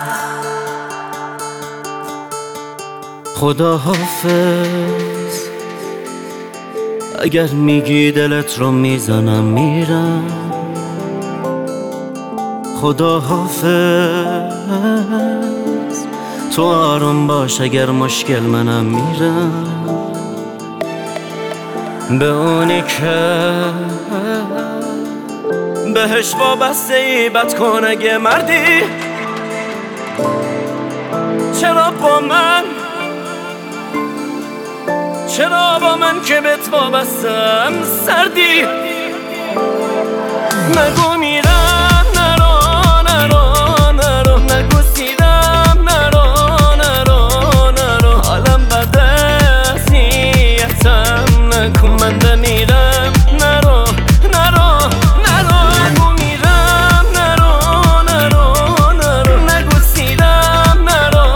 خدا حافظ، اگر میگی دلت رو میزنم میرم. خدا حافظ، تو آروم باش اگر مشکل منم میرم. به اونی که بهش وابسته ای بد کن اگه مردی. چرا با من که بهت وابستم سردی؟ نگو میرم، نرو نگو سیرم، نرو حالم بده اذیتم نکن. من بمیرم، نرو نگو میرم، نرو نگو سیرم، نرو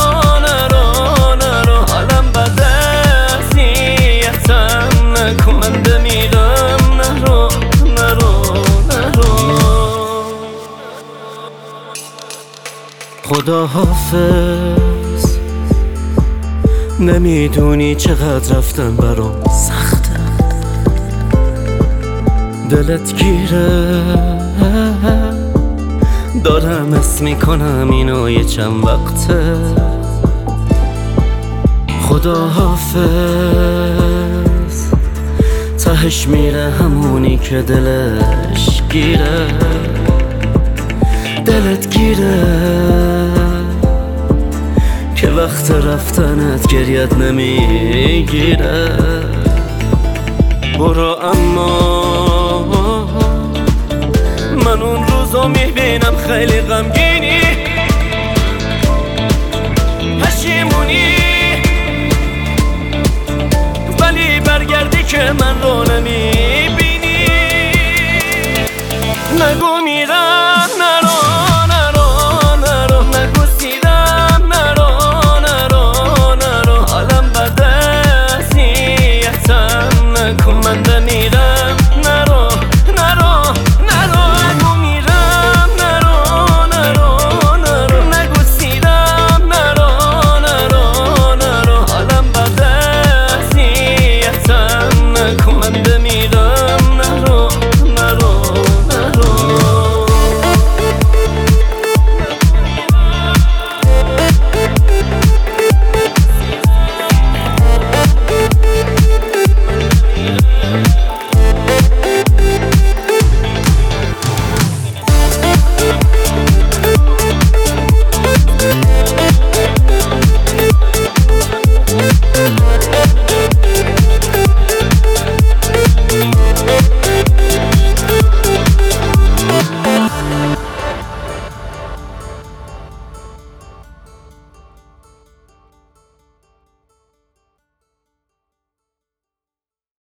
حالم بده اذیتم نکن. من بمیرم، نرو خدا حافظ، نمیدونی چقدر رفتن برام سخته. دلت گیره، دارم حس میکنم اینو یه چند وقته. خدا حافظ، تهش میره همونی که دلش گیره. دلت گیره که وقت رفتنت گریت نمیگیره. برو اما من اون روزو میبینم خیلی غمگین.